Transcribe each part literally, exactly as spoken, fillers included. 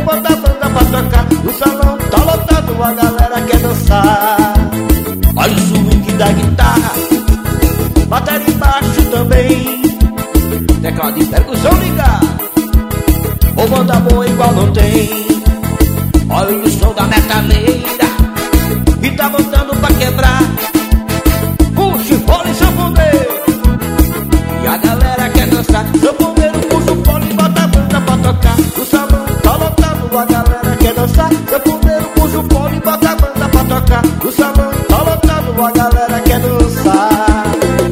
bota a banda pra tocar. O salão tá lotado, a galera quer dançar. Olha o swing da guitarra, bateria embaixo também, teclado e percussão ligado, ou banda boa igual não tem. Olha o som da metaleira, e tá botando pra quebrar. Puxa o fole, sanfoneiro, e a galera quer dançar. Sanfoneiro, puxa o fole, bota a banda pra tocar. O salão tá lotado, a galera quer dançar. Sanfoneiro, puxa o fole, bota a banda pra tocar. O salão tá lotado, a galera quer dançar.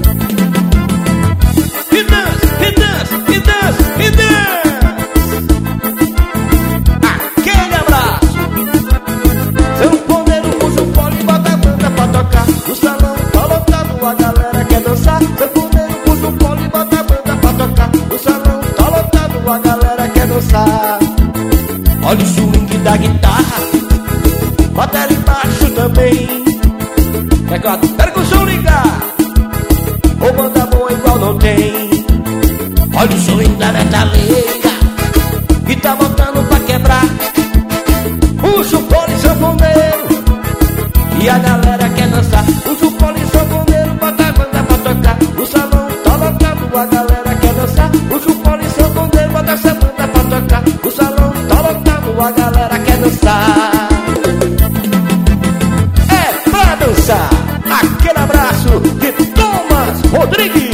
E dança, e dança, e dança, e dança. Aquele abraço. Sanfoneiro, puxa o fole, bota a banda pra tocar. O salão tá lotado, a galera quer dançar. Sanfoneiro, puxa o fole, bota a banda pra tocar. O salão tá lotado, a galera quer dançar. Olha o swing da guitarra, bateria embaixo também, teclado, percussão ligado, ou banda boa igual não tem. Olha o swing da metaleira, e tá botando pra quebrar. Puxa o fole, sanfoneiro, e a galera quer dançar. Puxa o fole, sanfoneiro, bota a banda pra tocar. O salão tá lotado, a galera quer dançar. Puxa o fole, sanfoneiro, bota essa banda pra tocar. O salão tá lotado, a galera quer dançar. É pra dançar. Aquele abraço de Thomas Rodrigues.